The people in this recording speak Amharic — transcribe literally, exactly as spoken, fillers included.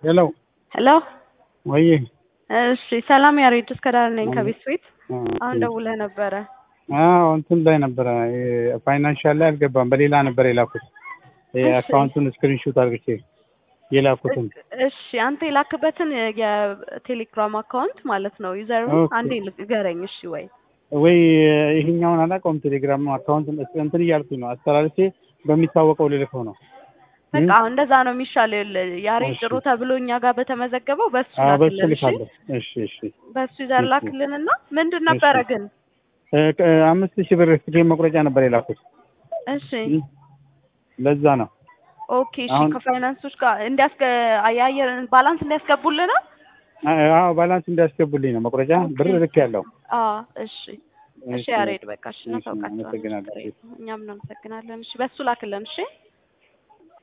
ሄሎ ሄሎ ወይ እሺ ሰላም ያሬድ እስከዳር ነኝ ከቤት ስዊት አሁን ደውለህ ነበረ አዎ እንትን ላይ ነበረ ፋይናንሻል ላይ አልገባም በሌላ ነበር የላኩት የአካውንቱን ስክሪንሾት አድርጌ የላኩትን እሺ አንተ የላክበትን የቴሌግራም አካውንት ማለት ነው ዩዘሩ አንዴ ንገረኝ እሺ ወይ ወይ ይሄኛውን አላውቀውም ቴሌግራም አካውንት እንትን እያልኩኝ ነው አስተላልፌ በሚታወቀው ልልከው ነው በቃ እንደዛ ነው የሚሻለው ያሬድ ጥሩ ተብሎ እኛ ጋር በተመዘገበው በሱ ላክልን እሺ እሺ በሱ ዩዘር ላክልንና ምንድን ነበረ ግን አምስት ሺህ ብር ስክሪን መቁረጫ ነበር የላኩት እሺ ለዛ ነው ኦኬ እሺ ከፋይናንሶች ጋር እንዲያስገ አያየር ባላንስ እንዲያስገቡልን ነው አዎ ባላንስ እንዲያስገቡልኝ ነው መቁረጫ ብር ልክ ያለው አዎ እሺ እሺ ያሬድ በቃ እሺ እናውቃለን እኛም እናመሰግናለን እሺ በሱ ላክልን እሺ